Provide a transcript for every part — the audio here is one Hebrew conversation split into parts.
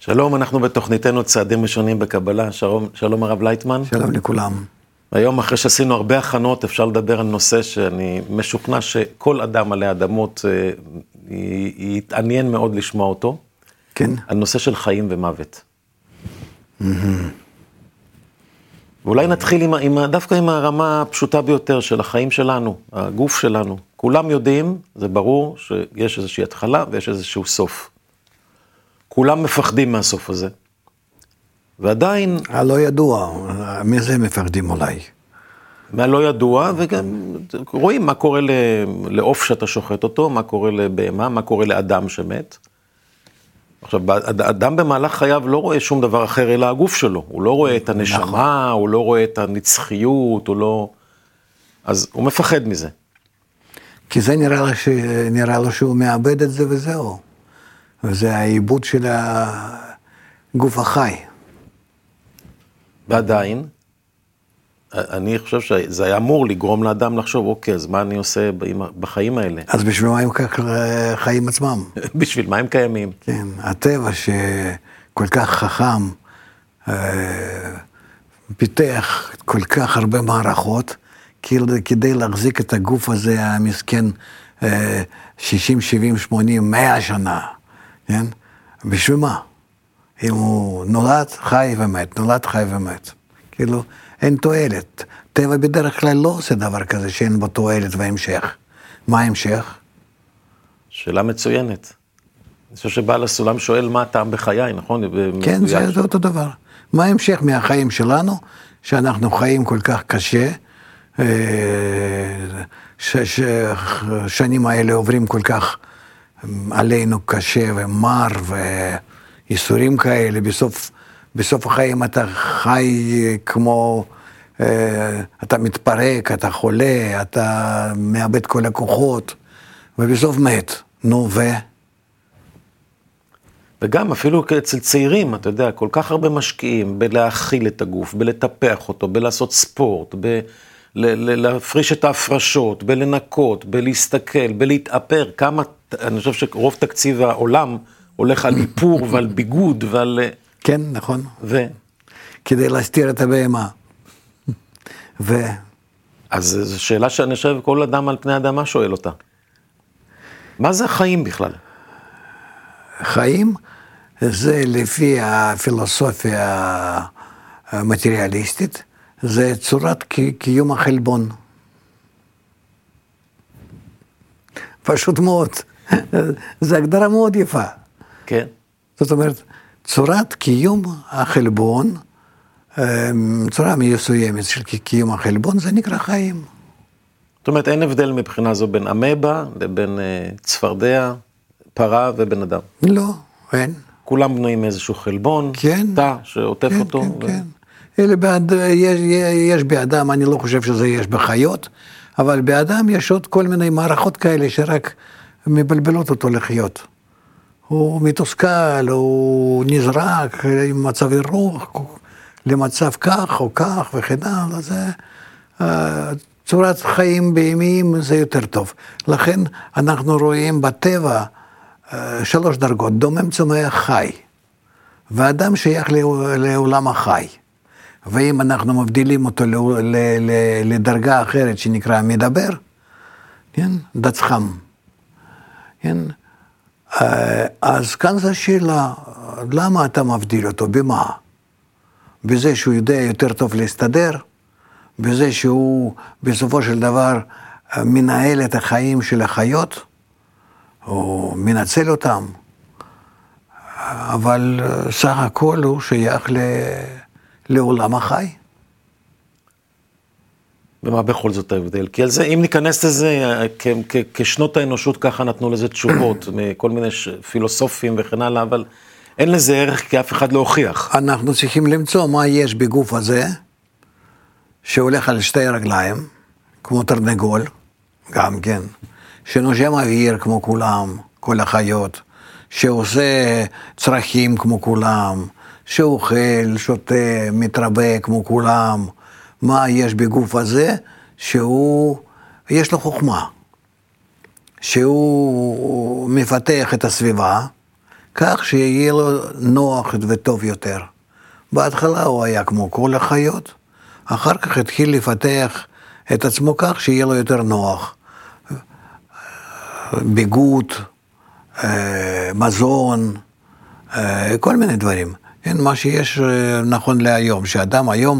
שלום, אנחנו בתוכניתנו צעדים ראשונים בקבלה. שלום הרב לייטמן. שלום לכולם. היום אחרי שעשינו הרבה הכנות אפשר לדבר על נושא שאני משוכנע שכל אדם עלי אדמות יתעניין מאוד לשמוע אותו. כן. על נושא של חיים ומוות. ואולי נתחיל דווקא עם הרמה הפשוטה ביותר של החיים שלנו, הגוף שלנו. כולם יודעים, זה ברור, שיש איזושהי התחלה ויש איזשהו סוף. כולם מפחדים מהסוף הזה. ועדיין... הלא ידוע, מזה מפחדים אולי. מהלא ידוע, וגם רואים מה קורה לעוף שאתה שוחט אותו, מה קורה לבהמה, מה קורה לאדם שמת. עכשיו, אדם במהלך חייו לא רואה שום דבר אחר אלא הגוף שלו. הוא לא רואה את הנשמה, הוא לא רואה את הנצחיות, הוא לא... אז הוא מפחד מזה. כי זה נראה לו שהוא מאבד את זה וזהו. וזה העיבוד של הגוף החי. ועדיין, אני חושב שזה היה אמור לגרום לאדם לחשוב, אוקיי, אז מה אני עושה בחיים האלה? אז בשביל מה הם כך חיים עצמם? בשביל מה הם קיימים? כן, הטבע שכל כך חכם, פיתח כל כך הרבה מערכות, כדי להחזיק את הגוף הזה המסכן 60, 70, 80, 100 שנה. כן? בשביל מה? אם הוא נולד, חי ומת, נולד, חי ומת. כאילו, אין תועלת. טבע בדרך כלל לא עושה דבר כזה שאין בו תועלת והמשך. מה ההמשך? שאלה מצוינת. אני חושב שבעל הסולם שואל מה הטעם בחיי, נכון? כן, זה אותו דבר. מה ההמשך מהחיים שלנו, שאנחנו חיים כל כך קשה, ששנים האלה עוברים כל כך עלינו קשה ומר וייסורים כאלה, בסוף החיים אתה חי כמו, אתה מתפרק, אתה חולה, אתה מאבד כל הכוחות, ובסוף מת. נו, וגם אפילו אצל צעירים, אתה יודע, כל כך הרבה משקיעים בלהאכיל את הגוף, בלטפח אותו, בלעשות ספורט, להפריש את ההפרשות, בלנקות, בלהסתכל, בלהתאפר, כמה, אני חושב שרוב תקציב העולם הולך על איפור ועל ביגוד ועל... כן, נכון. כדי להסתיר את הבהמה. אז זו שאלה שאני חושב כל אדם על פני האדמה שואל אותה. מה זה החיים בכלל? חיים זה לפי הפילוסופיה המטריאליסטית, זה צורת קיום החלבון. פשוט מאוד. זו הגדרה מאוד יפה. כן. זאת אומרת, צורת קיום החלבון, צורה מסוימת של קיום החלבון, זה נקרא חיים. זאת אומרת, אין הבדל מבחינה זו בין אמבה לבין צפרדע, פרה ובן אדם. לא, אין. כולם בנויים מאיזשהו חלבון, כן, תא שעוטף כן, אותו. כן, כן. יש באדם, אני לא חושב שזה יש בחיות, אבל באדם יש עוד כל מיני מערכות כאלה שרק מבלבלות אותו לחיות. הוא מתוסכל, הוא נזרק עם מצב רוח, למצב כך או כך וכן הלאה, זה צורת חיים בהמיים זה יותר טוב. לכן אנחנו רואים בטבע 3 דרגות, דומם, צומח, חי. והאדם שייך לעולם החי. ואם אנחנו מבדילים אותו לדרגה אחרת שנקרא מדבר, כן? דצחם. כן? אז כאן זו שאלה, למה אתה מבדיל אותו? במה? בזה שהוא יודע יותר טוב להסתדר? בזה שהוא בסופו של דבר מנהל את החיים של החיות? או מנצל אותם? אבל סך הכל הוא שייך לעולם החי. ומה בכל זאת ההבדל? כי על זה, אם ניכנס לזה, כשנות האנושות ככה נתנו לזה תשובות, מכל מיני פילוסופים וכן הלאה, אבל אין לזה ערך כי אף אחד לא הוכיח. אנחנו צריכים למצוא מה יש בגוף הזה, שהולך על 2 רגליים, כמו תרנגול, גם כן, שנושם אוויר כמו כולם, כל החיות, שעושה צרכים כמו כולם, שאוכל, שותה, מתרבה כמו כולם. מה יש בגוף הזה? שהוא, יש לו חוכמה. שהוא מפתח את הסביבה, כך שיהיה לו נוח וטוב יותר. בהתחלה הוא היה כמו כל החיות, אחר כך התחיל לפתח את עצמו כך שיהיה לו יותר נוח. ביגוד, מזון, כל מיני דברים. אין מה שיש נכון להיום, שאדם היום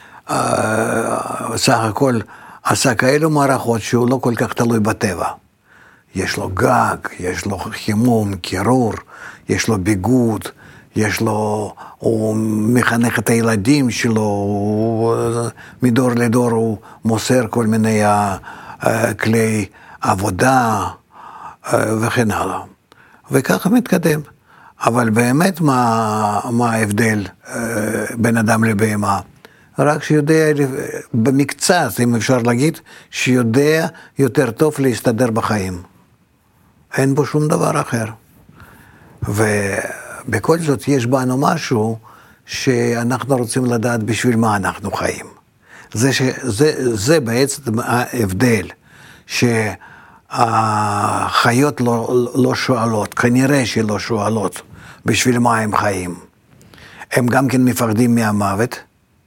סך הכל עשה כאלו מערכות שהוא לא כל כך תלוי בטבע. יש לו גג, יש לו חימום, קירור, יש לו ביגוד, יש לו, הוא מחנך את הילדים שלו, מדור לדור הוא מוסר כל מיני כלי עבודה וכן הלאה. וככה מתקדם. אבל באמת מה ההבדל בין אדם לבהמה? רק שיודע במקצת, אם אפשר להגיד, שיודע יותר טוב להסתדר בחיים. אין בו שום דבר אחר. ובכל זאת יש בנו משהו שאנחנו רוצים לדעת בשביל מה אנחנו חיים. זה בעצם ההבדל, שהחיות לא שואלות, כנראה שלא שואלות בשביל מה הם חיים. הם גם כן מפחדים מהמוות,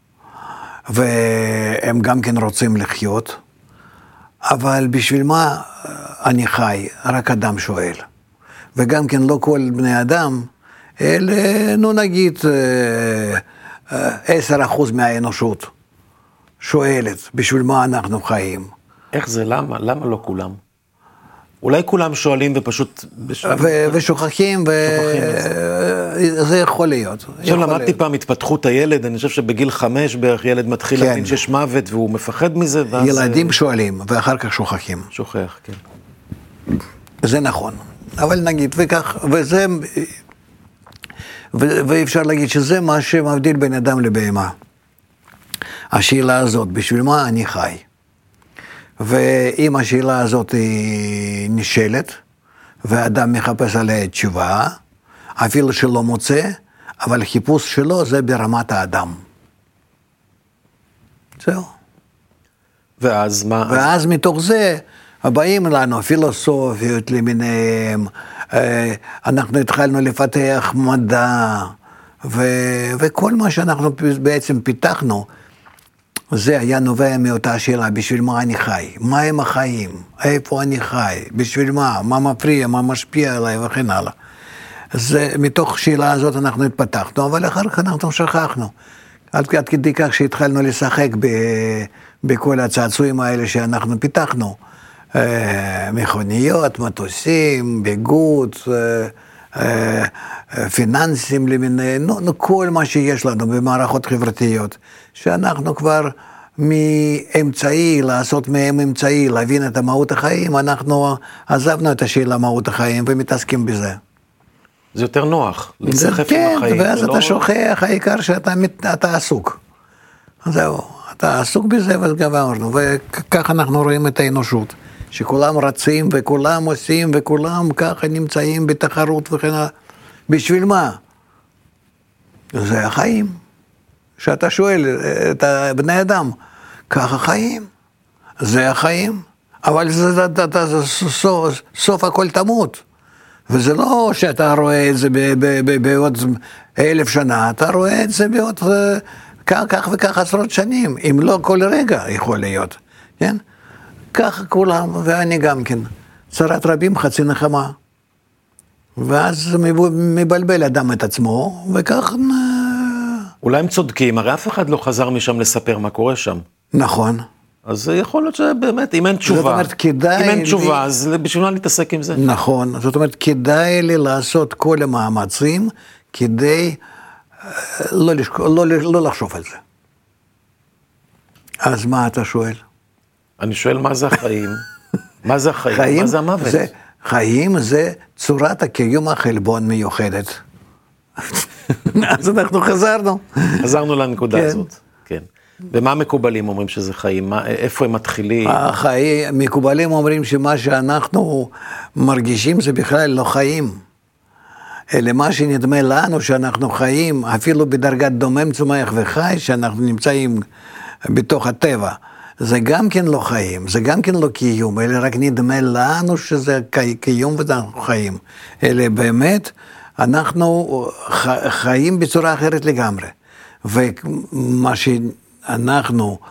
והם גם כן רוצים לחיות, אבל בשביל מה אני חי? רק אדם שואל. וגם כן לא כל בני אדם, אלא נגיד 10% מהאנושות שואלת בשביל מה אנחנו חיים. איך זה? למה לא כולם? אולי כולם שואלים ופשוט... ושוכחים, וזה יכול להיות. עכשיו למדתי פעם התפתחות הילד, אני חושב שבגיל 5 בערך ילד מתחיל להבין שיש מוות והוא מפחד מזה. ילדים שואלים ואחר כך שוכחים. שוכח, כן. זה נכון. אבל נגיד, וכך, וזה, ואפשר להגיד שזה מה שמבדיל בין אדם לבהמה. השאלה הזאת, בשביל מה אני חי? ואם השאלה הזאת היא נשאלת, ואדם מחפש עליה תשובה, אפילו שלא מוצא, אבל חיפוש שלו זה ברמת האדם. זהו. ואז מה? ואז מתוך זה באים לנו פילוסופיות למיניהם, אנחנו התחלנו לפתח מדע, וכל מה שאנחנו בעצם פיתחנו, זה היה נובע מאותה שאלה, בשביל מה אני חי? מה הם החיים? איפה אני חי? בשביל מה? מה מפריע? מה משפיע עליי? וכן הלאה. זה, מתוך שאלה הזאת אנחנו התפתחנו, אבל אחר כך אנחנו שכחנו. עד כדי כך שהתחלנו לשחק בכל הצעצועים האלה שאנחנו פיתחנו. מכוניות, מטוסים, ביגוד, פיננסים למיניהם, כל מה שיש לנו במערכות חברתיות, שאנחנו כבר מאמצעי, לעשות מהם אמצעי, להבין את המהות החיים, אנחנו עזבנו את השאלה מהות החיים ומתעסקים בזה. זה יותר נוח, להיסחף כן, עם החיים. ואז אתה שוכח, העיקר שאתה עסוק. זהו, אתה עסוק בזה וגמרנו, וכך אנחנו רואים את האנושות. שכולם רצים וכולם עושים וכולם ככה נמצאים בתחרות וכן הלאה. בשביל מה? זה החיים. שאתה שואל את בני אדם, ככה חיים. זה החיים. אבל סוף הכל תמות. וזה לא שאתה רואה את זה בעוד 1000 שנה, אתה רואה את זה בעוד כך וכך עשרות שנים, אם לא כל רגע יכול להיות. כן? ככה כולם, ואני גם כן, צרת רבים חצי נחמה. ואז מבלבל אדם את עצמו, וכך... אולי הם צודקים, הרי אף אחד לא חזר משם לספר מה קורה שם. נכון. אז יכול להיות שבאמת, אם אין תשובה, זאת אומרת, כדאי... אם אין תשובה, אז בשביל מה להתעסק עם זה? נכון, זאת אומרת, כדאי לי לעשות כל המאמצים, כדי לא לחשוב על זה. אז מה אתה שואל? אני שואל, מה זה החיים? מה זה החיים? מה זה המוות? חיים זה צורת הקיום החלבון מיוחדת. אז אנחנו חזרנו. חזרנו לנקודה הזאת, כן. ומה מקובלים אומרים שזה חיים? איפה הם מתחילים? מקובלים אומרים שמה שאנחנו מרגישים זה בכלל לא חיים. אלא מה שנדמה לנו שאנחנו חיים, אפילו בדרגת דומם צומח וחי, שאנחנו נמצאים בתוך הטבע. זה גם כן לא חיים, זה גם כן לא קיום, אלא רק נדמה לנו שזה קיום ואנחנו חיים. אלא באמת, אנחנו חיים בצורה אחרת לגמרי. ומה שאנחנו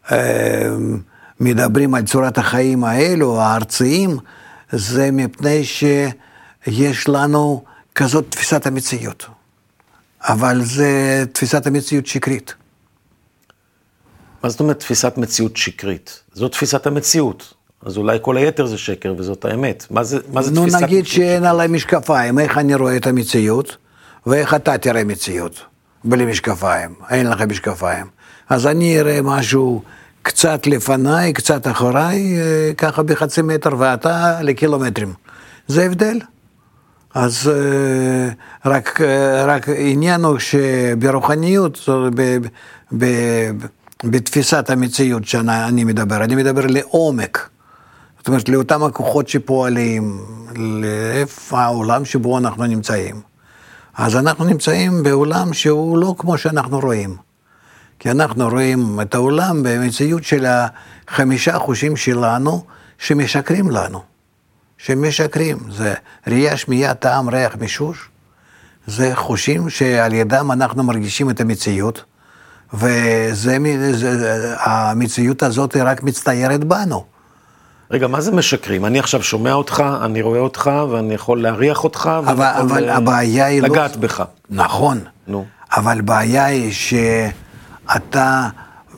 מדברים על צורת החיים האלו, הארציים, זה מפני שיש לנו כזאת תפיסת המציאות. אבל זה תפיסת המציאות שקרית. מה זאת אומרת תפיסת מציאות שקרית? זאת תפיסת המציאות. אז אולי כל היתר זה שקר וזאת האמת. מה זה תפיסת מציאות שקרית? נגיד שאין עליי משקפיים, איך אני רואה את המציאות, ואיך אתה תראה מציאות, בלי משקפיים, אין לך משקפיים. אז אני אראה משהו קצת לפניי, קצת אחריי, ככה בחצי מטר, ואתה לקילומטרים. זה הבדל. אז רק עניין הוא שברוחניות, בתפיסת המציאות שאני מדבר, אני מדבר לעומק. זאת אומרת, לאותם הכוחות שפועלים, לאיפה העולם שבו אנחנו נמצאים. אז אנחנו נמצאים בעולם שהוא לא כמו שאנחנו רואים. כי אנחנו רואים את העולם במציאות של 5 חושים שלנו שמשקרים לנו. שמשקרים, זה ראייה, שמיעה, טעם, ריח, מישוש. זה חושים שעל ידם אנחנו מרגישים את המציאות, והמציאות הזאת היא רק מצטיירת בנו. רגע, מה זה משקרים? אני עכשיו שומע אותך, אני רואה אותך, ואני יכול להריח אותך, אבל הבעיה היא לגעת בך. נכון. נו. אבל הבעיה היא שאתה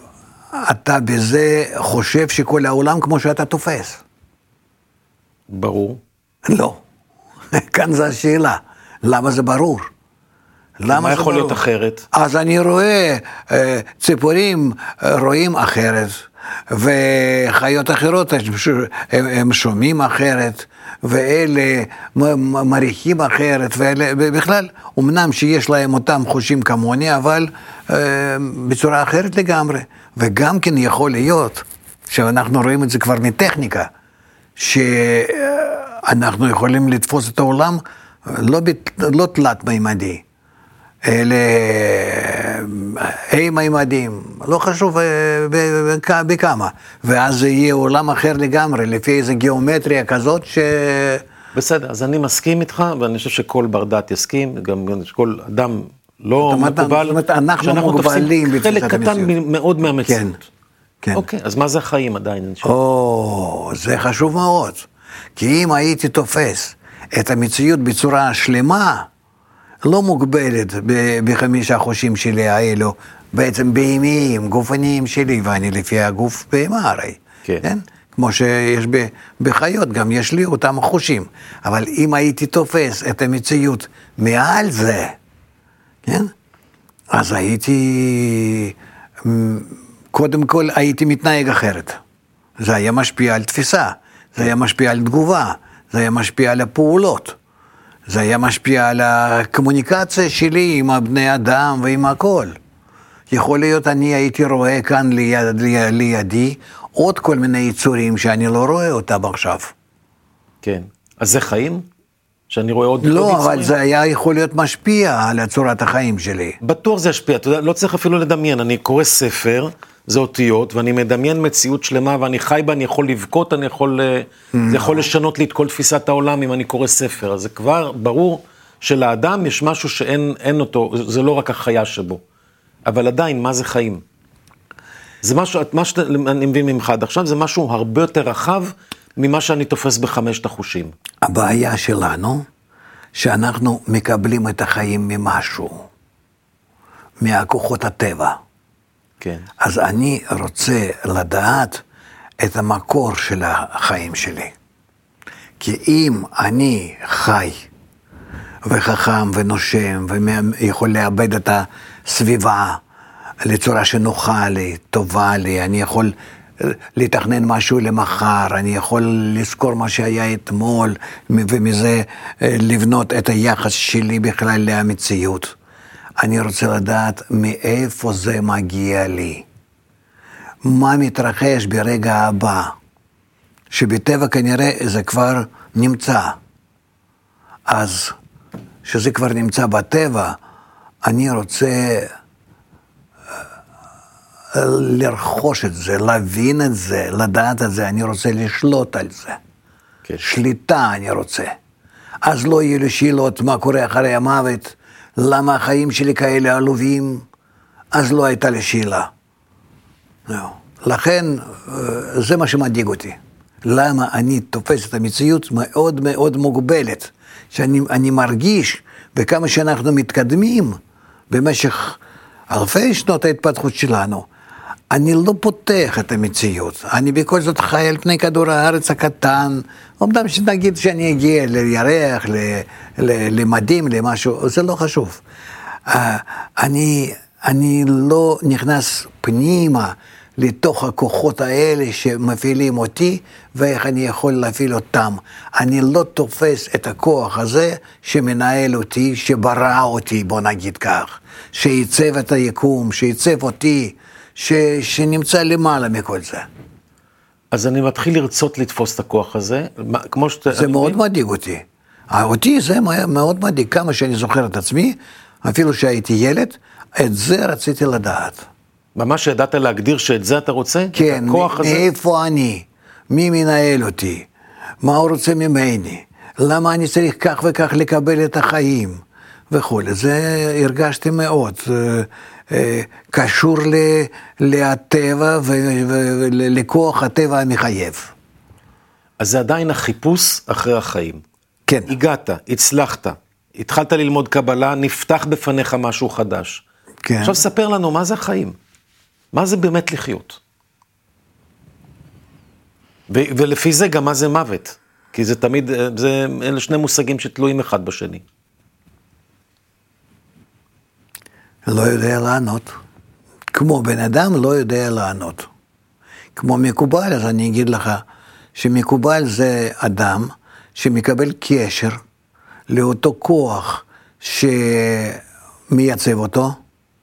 בזה חושב שכל העולם כמו שאתה תופס. ברור. לא. כאן זו השאלה. למה זה ברור? מה יכול להיות אחרת? אז אני רואה ציפורים רואים אחרת, וחיות אחרות הם שומעים אחרת, ואלה מריחים אחרת, ובכלל, אמנם שיש להם אותם חושים כמוני, אבל בצורה אחרת לגמרי. וגם כן יכול להיות, שאנחנו רואים את זה כבר מטכניקה, שאנחנו יכולים לתפוס את העולם לא תלת מימדי, אלה מימדים, לא חשוב בכמה, ואז זה יהיה עולם אחר לגמרי, לפי איזו גיאומטריה כזאת בסדר, אז אני מסכים איתך, ואני חושב שכל בר דעת יסכים, גם כל אדם לא מקובל, אנחנו מוגבלים חלק קטן מאוד מהמציאות. כן. אוקיי, אז מה זה החיים עדיין? זה חשוב מאוד, כי אם הייתי תופס את המציאות בצורה שלמה, לא מוגבלת ב5 חושים שלי האלו, בעצם בהמיים, גופניים שלי, ואני לפי הגוף בהמה הרי, כן? כמו שיש בחיות, גם יש לי אותם חושים. אבל אם הייתי תופס את המציאות מעל זה, כן? אז הייתי, קודם כל הייתי מתנהג אחרת. זה היה משפיע על תפיסה, זה היה משפיע על תגובה, זה היה משפיע על הפעולות. זה היה משפיע על הקומוניקציה שלי עם הבני אדם ועם הכל. יכול להיות אני הייתי רואה כאן לידי עוד כל מיני יצורים שאני לא רואה אותם עכשיו. כן. אז זה חיים? שאני רואה עוד לא, יצורים? אבל זה היה יכול להיות משפיע על צורת החיים שלי. בטוח זה ישפיע, אתה יודע, לא צריך אפילו לדמיין. אני קורא ספר, זה אותיות, ואני מדמיין מציאות שלמה, ואני חי בה, אני יכול לבכות, זה יכול לשנות לי את כל תפיסת העולם אם אני קורא ספר. אז זה כבר ברור שלאדם יש משהו שאין אותו, זה לא רק החיה שבו. אבל עדיין, מה זה חיים? זה משהו, מה שאני מבין ממך עד עכשיו, זה משהו הרבה יותר רחב ממה שאני תופס ב5 החושים. הבעיה שלנו, שאנחנו מקבלים את החיים ממשהו, מהכוחות הטבע. כן. אז אני רוצה לדעת את המקור של החיים שלי. כי אם אני חי וחכם ונושם ויכול לאבד את הסביבה לצורה שנוחה לי, טובה לי, אני יכול לתכנן משהו למחר, אני יכול לזכור מה שהיה אתמול, ומזה לבנות את היחס שלי בכלל למציאות. אני רוצה לדעת מאיפה זה מגיע לי. מה מתרחש ברגע הבא, שבטבע כנראה זה כבר נמצא. אז שזה כבר נמצא בטבע, אני רוצה לרכוש את זה, להבין את זה, לדעת את זה, אני רוצה לשלוט על זה. כן. שליטה אני רוצה. אז לא יהיו לי שאלות מה קורה אחרי המוות, למה החיים שלי כאלה עלובים, אז לא הייתה לי שאלה. לכן זה מה שמדאיג אותי. למה אני תופס את המציאות מאוד מאוד מוגבלת, שאני מרגיש, וכמה שאנחנו מתקדמים במשך אלפי שנות ההתפתחות שלנו, אני לא פותח את המציאות, אני בכל זאת חי על פני כדור הארץ הקטן, אומנם שנגיד שאני אגיע לירח, למדים, למשהו, זה לא חשוב. אני לא נכנס פנימה לתוך הכוחות האלה שמפעילים אותי, ואיך אני יכול להפעיל אותם. אני לא תופס את הכוח הזה שמנהל אותי, שברא אותי, בוא נגיד כך, שייצב את היקום, שייצב אותי, שנמצא למעלה מכל זה. אז אני מתחיל לרצות לתפוס את הכוח הזה, כמו זה מאוד מדאיג אותי. אותי זה מאוד מדאיג, כמה שאני זוכר את עצמי, אפילו שהייתי ילד, את זה רציתי לדעת. ממש ידעת להגדיר שאת זה אתה רוצה? כן, מאיפה אני? מי מנהל אותי? מה הוא רוצה ממני? למה אני צריך כך וכך לקבל את החיים? וכו'. זה הרגשתי מאוד. קשור לטבע ולכוח הטבע המחייב. אז זה עדיין החיפוש אחרי החיים. כן. הגעת, הצלחת, התחלת ללמוד קבלה, נפתח בפניך משהו חדש. כן. עכשיו ספר לנו מה זה החיים. מה זה באמת לחיות? ולפי זה גם מה זה מוות. כי זה תמיד, אלה שני מושגים שתלויים אחד בשני. לא יודע לענות. כמו בן אדם לא יודע לענות. כמו מקובל, אז אני אגיד לך, שמקובל זה אדם שמקבל קשר לאותו כוח שמייצב אותו,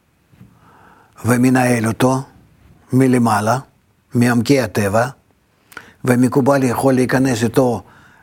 ומנהל אותו מלמעלה, מעמקי הטבע, ומקובל יכול להיכנס איתו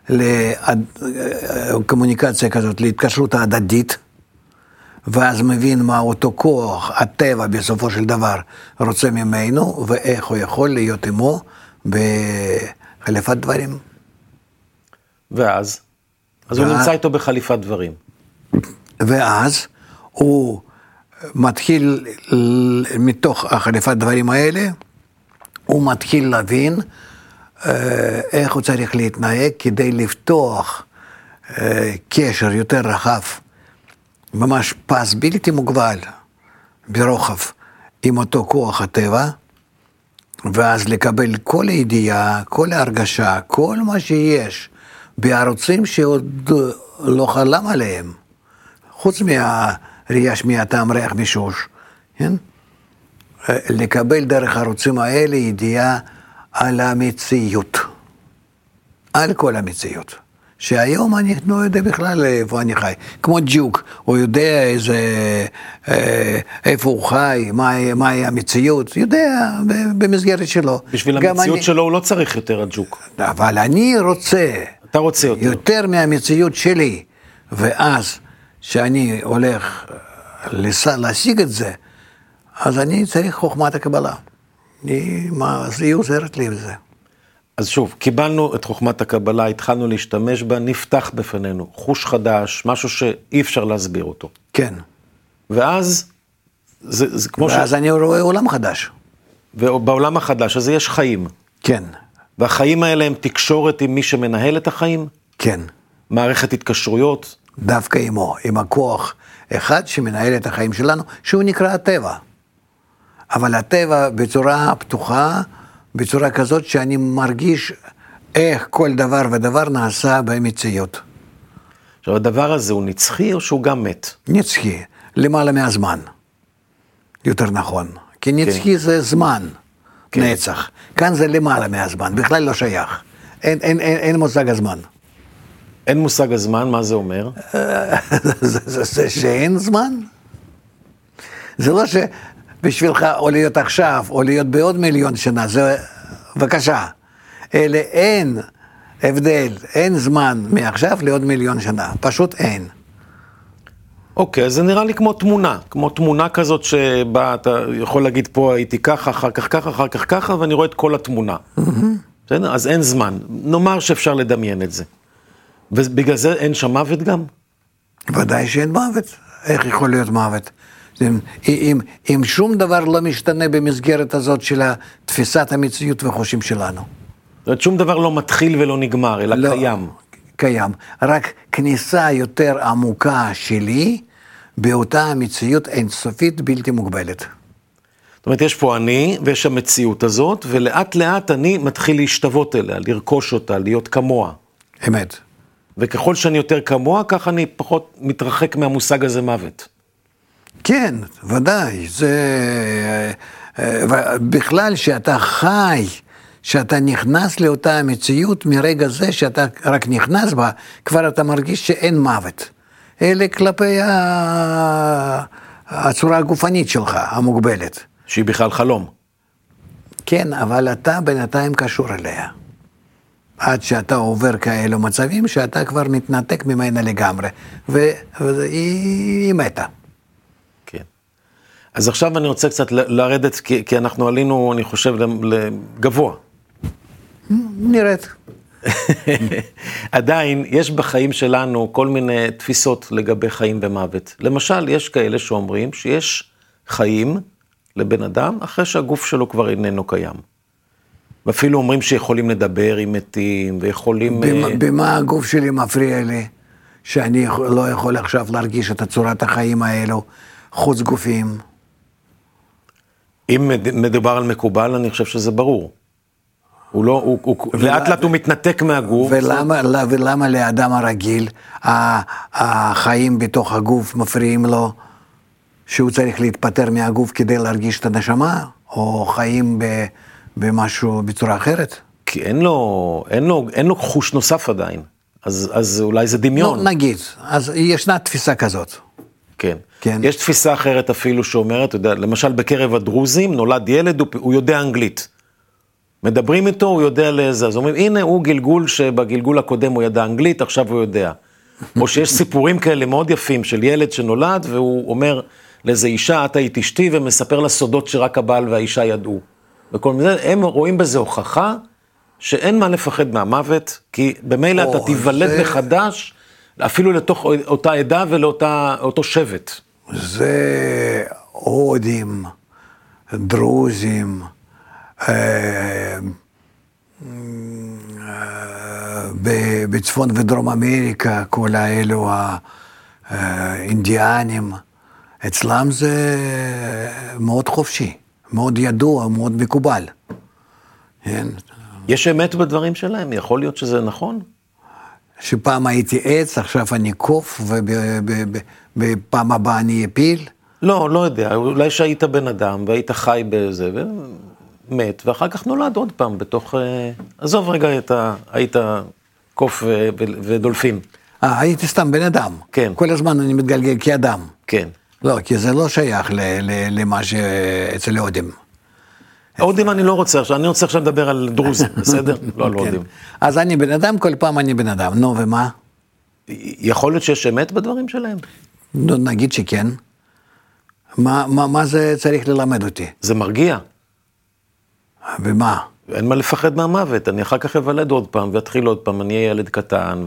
לקומוניקציה כזאת, להתקשרות ההדדית, ואז מבין מה אותו כוח, הטבע בסופו של דבר רוצה ממנו, ואיך הוא יכול להיות עמו בחליפת דברים. ואז? אז הוא נמצא איתו בחליפת דברים. ואז הוא מתחיל, מתוך החליפת דברים האלה, הוא מתחיל להבין איך הוא צריך להתנהג כדי לפתוח קשר יותר רחב, ממש פס בלתי מוגבל ברוחב עם אותו כוח הטבע, ואז לקבל כל הידיעה, כל ההרגשה, כל מה שיש בערוצים שעוד לא חלם עליהם, חוץ מהראייה, שמיעה, טעם, ריח, מישוש, כן? לקבל דרך הערוצים האלה ידיעה על המציאות, על כל המציאות. שהיום אני לא יודע בכלל איפה אני חי. כמו ג'וק, הוא יודע איפה הוא חי, מהי המציאות, יודע במסגרת שלו. בשביל המציאות שלו הוא לא צריך יותר הג'וק. אבל אני רוצה, אתה רוצה יותר מהמציאות שלי, ואז שאני הולך להשיג את זה, אז אני צריך חוכמת הקבלה. היא עוזרת לי בזה. אז שוב, קיבלנו את חוכמת הקבלה, התחלנו להשתמש בה, נפתח בפנינו, חוש חדש, משהו שאי אפשר להסביר אותו. כן. ואז, זה כמו ואז אני רואה עולם חדש. ובעולם החדש הזה יש חיים. כן. והחיים האלה הם תקשורת עם מי שמנהל את החיים? כן. מערכת התקשרויות? דווקא עמו, עם הכוח אחד שמנהל את החיים שלנו, שהוא נקרא הטבע. אבל הטבע בצורה פתוחה, בצורה כזאת שאני מרגיש איך כל דבר ודבר נעשה במציאות. עכשיו, הדבר הזה הוא נצחי או שהוא גם מת? נצחי, למעלה מהזמן. יותר נכון. כי נצחי זה זמן, נצח. כאן זה למעלה מהזמן, בכלל לא שייך. אין מושג הזמן. אין מושג הזמן, מה זה אומר? זה שאין זמן. זה לא שבשבילך או להיות עכשיו, או להיות בעוד מיליון שנה, זה בבקשה. אלה אין הבדל, אין זמן מעכשיו לעוד מיליון שנה, פשוט אין. אוקיי, זה נראה לי כמו תמונה כזאת שבה אתה יכול להגיד פה הייתי ככה, אחר כך ככה, אחר כך ככה, ואני רואה את כל התמונה. בסדר? אז אין זמן. נאמר שאפשר לדמיין את זה. ובגלל זה אין שם מוות גם? ודאי שאין מוות. איך יכול להיות מוות? אם שום דבר לא משתנה במסגרת הזאת של תפיסת המציאות וחושים שלנו. זאת אומרת, שום דבר לא מתחיל ולא נגמר, אלא לא, קיים. קיים. רק כניסה יותר עמוקה שלי, באותה המציאות אינסופית בלתי מוגבלת. זאת אומרת, יש פה אני, ויש המציאות הזאת, ולאט לאט אני מתחיל להשתוות אליה, לרכוש אותה, להיות כמוה. אמת. וככל שאני יותר כמוה, ככה אני פחות מתרחק מהמושג הזה מוות. כן, ודאי. זה בכלל שאתה חי, שאתה נכנס לאותה המציאות, מרגע זה שאתה רק נכנס בה, כבר אתה מרגיש שאין מוות. אלה כלפי הצורה הגופנית שלך, המוגבלת. שהיא בכלל חלום. כן, אבל אתה בינתיים קשור אליה. עד שאתה עובר כאלו מצבים, שאתה כבר מתנתק ממנה לגמרי, והיא מתה. כן. אז עכשיו אני רוצה קצת לרדת, כי אנחנו עלינו, אני חושב, לגבוה. נראית. עדיין, יש בחיים שלנו כל מיני תפיסות לגבי חיים ומוות. למשל, יש כאלה שאומרים שיש חיים לבן אדם, אחרי שהגוף שלו כבר איננו קיים. ואפילו אומרים שיכולים לדבר עם מתים, ויכולים... במה הגוף שלי מפריע לי? שאני לא יכול עכשיו להרגיש את צורת החיים האלו, חוץ גופים? אם מדובר על מקובל, אני חושב שזה ברור. הוא לא, לאט לאט הוא מתנתק מהגוף. ולמה לאדם הרגיל, החיים בתוך הגוף מפריעים לו, שהוא צריך להתפטר מהגוף כדי להרגיש את הנשמה, או חיים במשהו בצורה אחרת? כי אין לו חוש נוסף עדיין, אז אולי זה דמיון. לא, נגיד, אז ישנה תפיסה כזאת. כן. כן. יש תפיסה אחרת אפילו שאומרת, אתה יודע, למשל בקרב הדרוזים, נולד ילד, הוא יודע אנגלית. מדברים איתו, הוא יודע לאיזה, אז אומרים, הנה הוא גלגול שבגלגול הקודם הוא ידע אנגלית, עכשיו הוא יודע. או שיש סיפורים כאלה מאוד יפים של ילד שנולד, והוא אומר לאיזה אישה, את היית אשתי, ומספר לה סודות שרק הבעל והאישה ידעו. וכל מיני, הם רואים בזה הוכחה, שאין מה לפחד מהמוות, כי במילא אתה תיוולד מחדש, אפילו לתוך אותה עדה ולאותו שבט. זה הודים, דרוזים, בצפון ודרום אמריקה, כל האלו האינדיאנים, אצלם זה מאוד חופשי, מאוד ידוע, מאוד מקובל. יש אמת בדברים שלהם? יכול להיות שזה נכון? שפעם הייתי עץ, עכשיו אני קוף, ובפעם הבאה אני אפיל? לא יודע, אולי שהיית בן אדם, והיית חי בזה, ומת, ואחר כך נולד עוד פעם בתוך... עזוב רגע, היית קוף ודולפין. הייתי סתם בן אדם. כן. כל הזמן אני מתגלגל כאדם. כן. לא, כי זה לא שייך למה שאצל הודים. הודים אני לא רוצה עכשיו, אני רוצה עכשיו לדבר על דרוזים, בסדר? לא על הודים. אז אני בן אדם, כל פעם אני בן אדם. נו, ומה? יכול להיות שיש אמת בדברים שלהם? נגיד שכן. מה זה צריך ללמד אותי? זה מרגיע. ומה? אין מה לפחד מהמוות, אני אחר כך אוולד עוד פעם, ואתחיל עוד פעם, אני אהיה ילד קטן.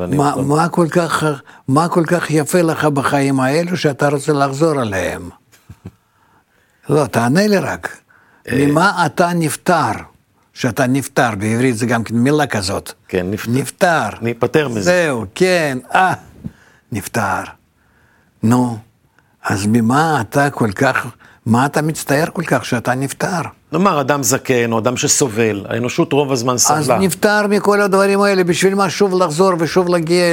מה כל כך יפה לך בחיים האלו שאתה רוצה לחזור עליהם? לא, תענה לי רק. ממה אתה נפטר? שאתה נפטר, בעברית זה גם מילה כזאת. כן, נפטר. ניפטר מזה. זהו, כן, נפטר. נו, אז ממה אתה כל כך, מה אתה מצטער כל כך שאתה נפטר? נאמר, אדם זקן או אדם שסובל, האנושות רוב הזמן סבלה. אז נפטר מכל הדברים האלה, בשביל מה שוב לחזור ושוב להגיע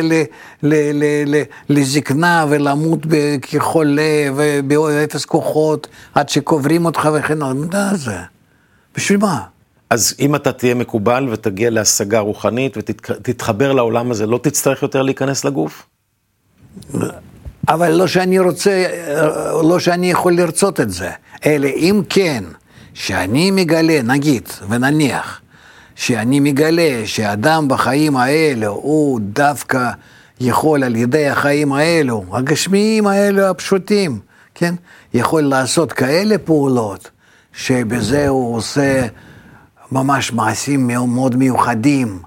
לזקנה ולמות כחולה ובאפס כוחות, עד שקוברים אותך וכן הלאה, מה זה? בשביל מה? אז אם אתה תהיה מקובל ותגיע להשגה רוחנית ותתחבר לעולם הזה, לא תצטרך יותר להיכנס לגוף? אבל לא שאני רוצה, לא שאני יכול לרצות את זה, אלא אם כן, שאני מגלה, נגיד ונניח, שאני מגלה שאדם בחיים האלו, הוא דווקא יכול על ידי החיים האלו, הגשמיים האלו הפשוטים, כן? יכול לעשות כאלה פעולות, שבזה הוא עושה ממש מעשים מאוד מיוחדים,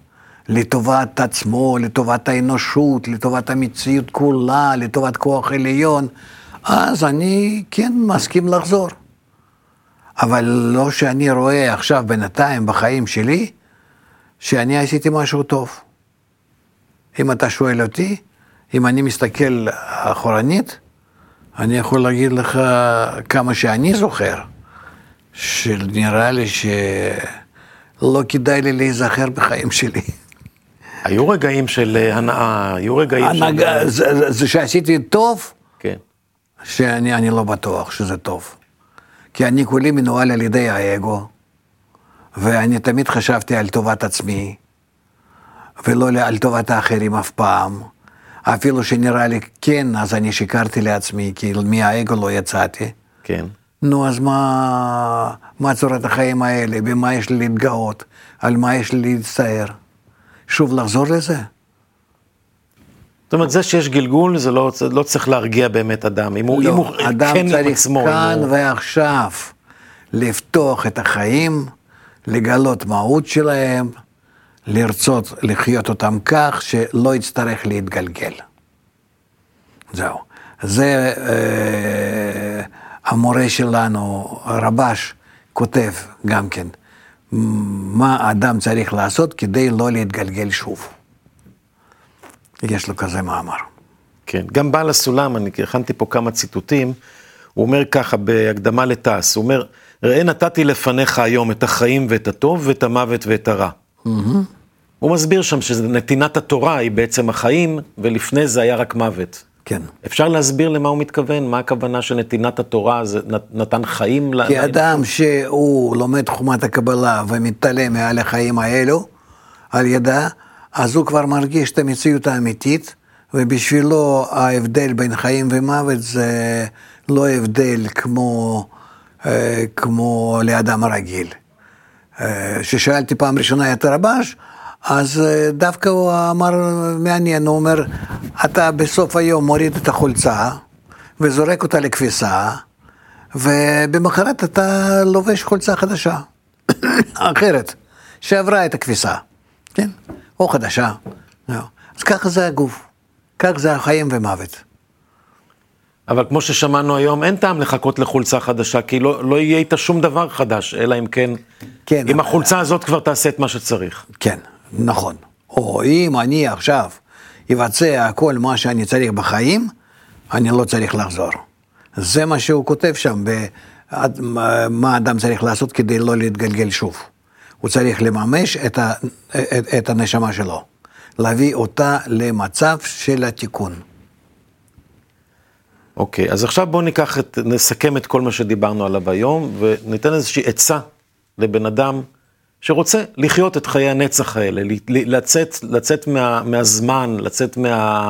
לטובת עצמו, לטובת האנושות, לטובת המציאות כולה, לטובת כוח עליון, אז אני כן מסכים לחזור. אבל לא שאני רואה עכשיו בינתיים בחיים שלי, שאני עשיתי משהו טוב. אם אתה שואל אותי, אם אני מסתכל אחורנית, אני יכול להגיד לך כמה שאני זוכר, שנראה לי שלא כדאי לי להיזכר בחיים שלי. היו רגעים של הנאה, היו רגעים זה שעשיתי טוב, כן. שאני לא בטוח שזה טוב. כי אני כולי מנוהל על ידי האגו, ואני תמיד חשבתי על טובת עצמי, ולא על טובת האחרים אף פעם. אפילו שנראה לי כן, אז אני שיקרתי לעצמי, כי מהאגו לא יצאתי. כן. נו, אז מה צורת החיים האלה? במה יש לי להתגאות? על מה יש לי להצטער? שוב לחזור לזה? זאת אומרת, זה שיש גלגול, זה לא צריך להרגיע באמת אדם. אם הוא אדם כן עם צריך עצמו. כאן ועכשיו לפתוח את החיים, לגלות מהות שלהם, לרצות לחיות אותם כך שלא יצטרך להתגלגל. זהו. זה המורה שלנו, הרבש, כותב גם כן, מה אדם צריך לעשות כדי לא להתגלגל שוב. יש לו כזה מאמר. כן, גם בעל הסולם, אני הכנתי פה כמה ציטוטים, הוא אומר ככה בהקדמה לתעש, הוא אומר, ראה נתתי לפניך היום את החיים ואת הטוב ואת המוות ואת הרע. הוא מסביר שם שנתינת התורה היא בעצם החיים, ולפני זה היה רק מוות. כן. אפשר להסביר למה הוא מתכוון? מה הכוונה שנתינת התורה זה נתן חיים? כי אדם שהוא לומד חומת הקבלה ומתעלם מעל החיים האלו, על ידה, אז הוא כבר מרגיש את המציאות האמיתית, ובשבילו ההבדל בין חיים ומוות זה לא הבדל כמו לאדם הרגיל. ששאלתי פעם ראשונה את הרבש, אז דווקא הוא אמר מעניין, הוא אומר, אתה בסוף היום מוריד את החולצה, וזורק אותה לכביסה, ובמחרת אתה לובש חולצה חדשה, אחרת, שעברה את הכביסה, כן? או חדשה. אז ככה זה הגוף, כך זה החיים ומוות. אבל כמו ששמענו היום, אין טעם לחכות לחולצה חדשה, כי לא יהיה איתה שום דבר חדש, אלא אם כן, אם החולצה הזאת כבר תעשה את מה שצריך. כן, נכון. או אם אני עכשיו אבצע כל מה שאני צריך בחיים, אני לא צריך לחזור. זה מה שהוא כותב שם, מה אדם צריך לעשות כדי לא להתגלגל שוב. הוא צריך לממש את הנשמה שלו, להביא אותה למצב של התיקון. אוקיי, אז עכשיו בואו נסכם את כל מה שדיברנו עליו היום, וניתן איזושהי עצה לבן אדם שרוצה לחיות את חיי הנצח האלה, לצאת מהזמן, לצאת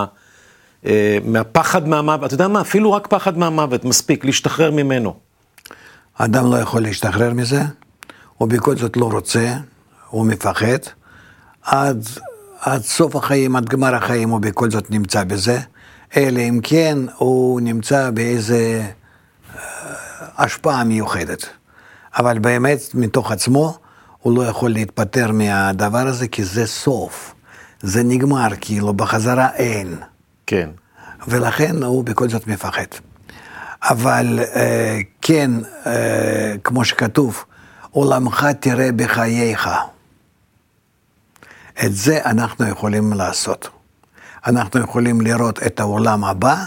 מהפחד מהמוות, אתה יודע מה, אפילו רק פחד מהמוות, מספיק, להשתחרר ממנו. האדם לא יכול להשתחרר מזה, הוא בכל זאת לא רוצה, הוא מפחד, עד סוף החיים, עד גמר החיים הוא בכל זאת נמצא בזה, אלא אם כן הוא נמצא באיזה השפעה מיוחדת. אבל באמת מתוך עצמו הוא לא יכול להתפטר מהדבר הזה, כי זה סוף. זה נגמר, כאילו בחזרה אין. כן. ולכן הוא בכל זאת מפחד. אבל כן, כמו שכתוב, עולמך תראה בחייך. את זה אנחנו יכולים לעשות. אנחנו יכולים לראות את העולם הבא,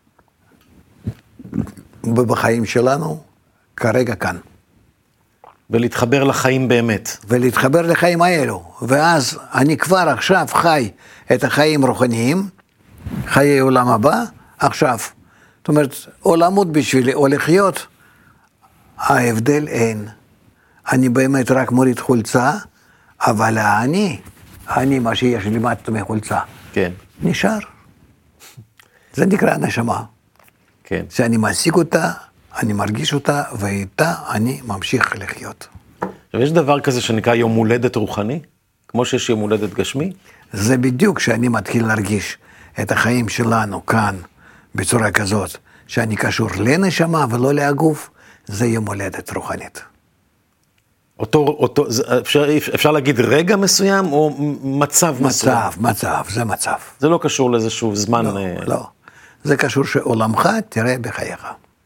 ובחיים שלנו, כרגע כאן. ולהתחבר לחיים באמת. ולהתחבר לחיים האלו. ואז אני כבר עכשיו חי את החיים רוחניים, חיי עולם הבא, עכשיו. זאת אומרת, או למות בשבילי, או לחיות, ההבדל אין. אני באמת רק מוריד חולצה, אבל אני מה שיש למטה מחולצה. כן. נשאר. זה נקרא נשמה. כן. שאני מעסיק אותה, אני מרגיש אותה, ואיתה אני ממשיך לחיות. עכשיו, יש דבר כזה שנקרא יום הולדת רוחני? כמו שיש יום הולדת גשמי? זה בדיוק שאני מתחיל להרגיש את החיים שלנו כאן, בצורה כזאת, שאני קשור לנשמה ולא לגוף, זה יום הולדת רוחנית. אפשר להגיד רגע מסוים, או מצב מסוים? מצב, זה מצב. זה לא קשור לאיזשהו זמן... לא. זה קשור שעולמך תראה בחייך.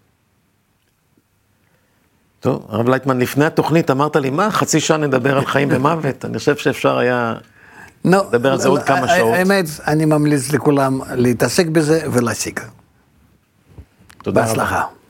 טוב, הרב לייטמן, לפני התוכנית אמרת לי, מה, חצי שעה נדבר על חיים ומוות? אני חושב שאפשר היה לדבר על זה עוד כמה שעות. האמת, אני ממליץ לכולם להתעסק בזה ולהשיג. תודה רבה. בהצלחה.